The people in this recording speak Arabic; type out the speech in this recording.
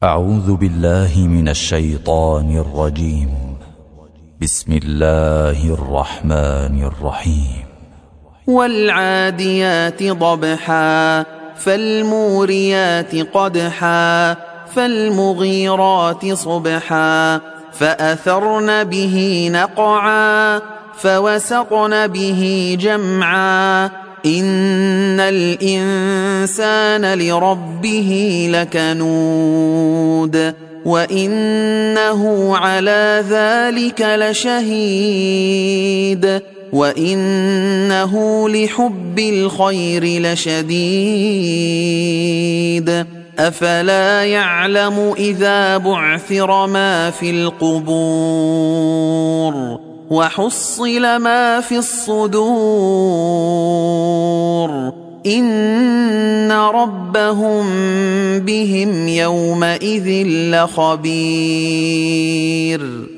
أعوذ بالله من الشيطان الرجيم. بسم الله الرحمن الرحيم. والعاديات ضبحا فالموريات قدحا فالمغيرات صبحا فأثرن به نقعا فوسطن به جمعا إن الإنسان لربه لكنود وإنه على ذلك لشهيد وإنه لحب الخير لشديد أفلا يعلم إذا بعثر ما في القبور وحصل ما في الصدور إن ربهم بهم يومئذ لخبير.